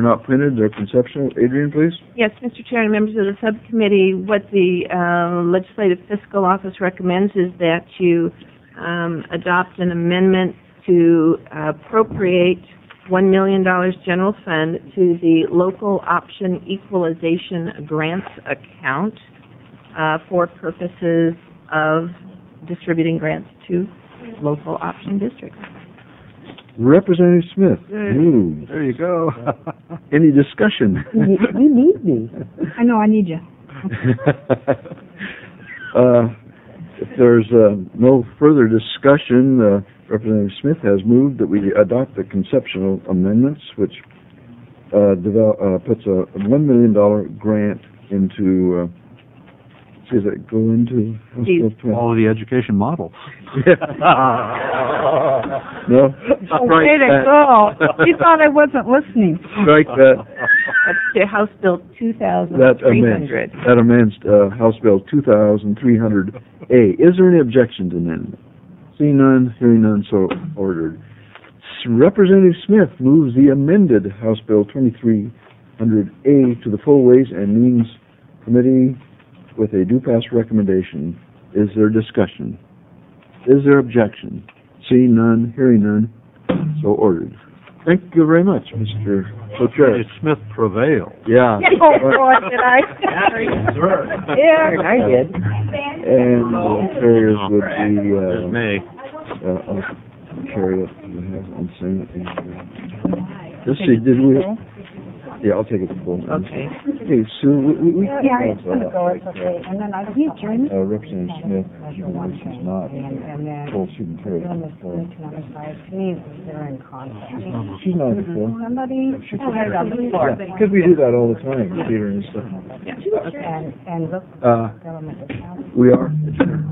are not printed. They're conceptual. Adrian, please. Yes, Mr. Chair and members of the subcommittee, what the Legislative Fiscal Office recommends is that you adopt an amendment to appropriate $1 million general fund to the local option equalization grants account for purposes of distributing grants to local option districts. Representative Smith. Ooh, there you go. Any discussion? You need me. I know, I need you. If there's no further discussion, Representative Smith has moved that we adopt the conceptual amendments, which puts a $1 million grant into, does it go into? All of the education model. No? Way to go. He thought I wasn't listening. Strike that. That's to House Bill 2300. That amends House Bill 2300A. Is there any objection to amendment? Seeing none, hearing none, so ordered. Representative Smith moves the amended House Bill 2300A to the Full Ways and Means Committee with a do-pass recommendation. Is there discussion? Is there objection? Seeing none, hearing none, so ordered. Thank you very much, Mr. Co-Chair. Smith prevailed. Yeah. Oh, boy, did I? Yeah, I did. And the carriers would be, me. I'll carry it. I'm saying it. Let's see, did we? Yeah, I'll take it to full. Okay. Okay, Sue, we Yeah, it's going to go, it's okay. And then I don't know. Representative Smith, she's not told she can carry it. To me, they're in conflict. She's not before. Somebody She had it on the floor. because we do that all the time, Peter and stuff. And look, Uh, government account. we are.